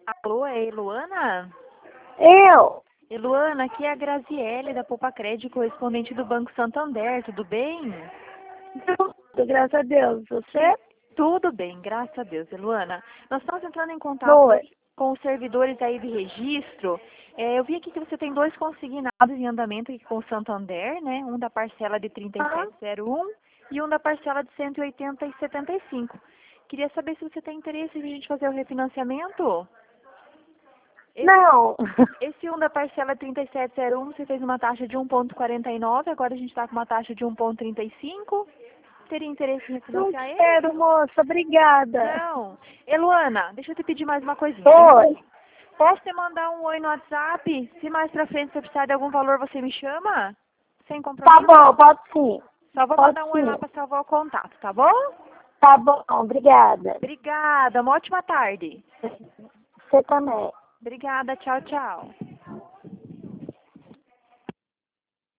Alô, é Eluana? Eu? Eluana, aqui é a Graziele da Poupa Crédito, correspondente do Banco Santander, tudo bem? Tudo, graças a Deus. Você? Tudo bem, graças a Deus, Eluana. Nós estamos entrando em contato Oi. com os servidores aí de registro. Eu vi aqui que você tem 2 consignados em andamento aqui com o Santander, né? Um da parcela de 3701 e um da parcela de 180,75. Queria saber se você tem interesse em a gente fazer o refinanciamento? Não. Esse um da parcela 3701, você fez uma taxa de 1,49, agora a gente está com uma taxa de 1,35. Teria interesse em Não refinanciar ele? quero, moça. Obrigada. Não. Eluana, deixa eu te pedir mais uma coisinha. Oi. Posso te mandar um oi no WhatsApp? Se mais pra frente você precisar de algum valor, você me chama? Sem Tá compromisso? bom, pode sim. Só vou Pode mandar um oi lá sim. pra salvar o contato, tá bom? Tá bom, obrigada. Obrigada, uma ótima tarde. Você também. Obrigada, tchau, tchau.